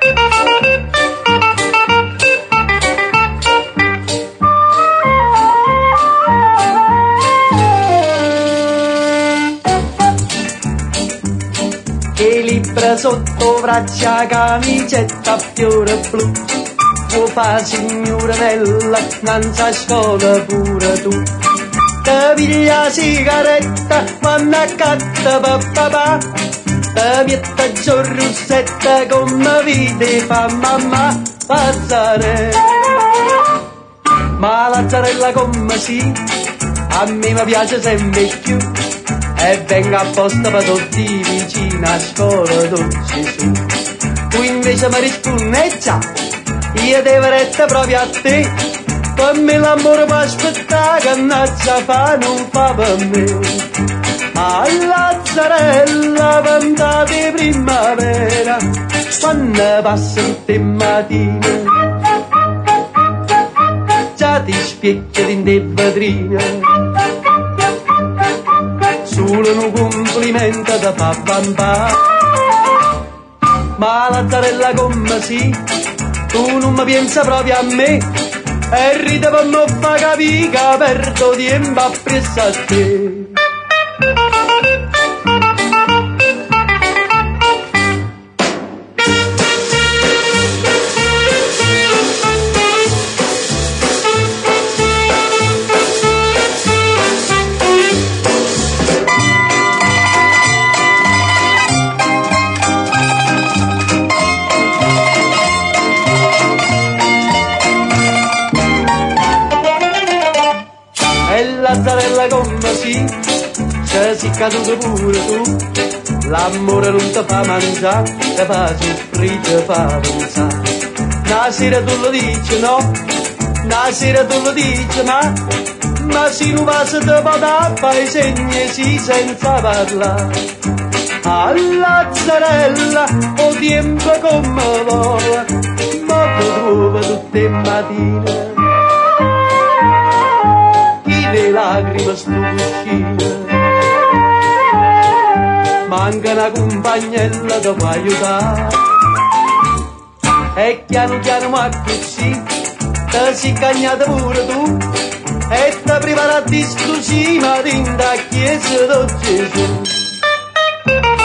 E libra sotto braccia, camicetta fiore blu, può fa signora bella, non sa scuola pure tu. Te piglia sigaretta, quando accatta papà, te mette giù russetta come vide fa mamma. Lazzarella, ma Lazzarella come sì, a me mi piace sempre più. E venga apposta per tutti vicino a scuola dolce su. Tu invece mi rispondi già, io devo retta proprio a te. Per me l'amore mi aspetta, che annaccia fa non fa per me. A Lazzarella ventata di primavera, quando passa tutte mattine, già ti specchia in te vetrine. Solo un complimento da fa bambà. Ma Lazzarella come sì, tu non mi pensa proprio a me, e ride per non fa capire che perdo tempo appresso a te. Lazzarella come sì, se sei caduto pure tu, l'amore non ti fa mangiare, ti fa soffrire, ti fa pensare. Una sera tu lo dici no, una sera tu lo dici ma se non va se te va da fare i segni sì senza parlare. A Lazzarella o tempo come vola, ma ti trova tutte le mattine, le lacrime stupide, manca una compagnella che può aiutare. E piano piano ma così te si cagnata pure tu, e te prepara a discussione dentro la chiesa di Gesù.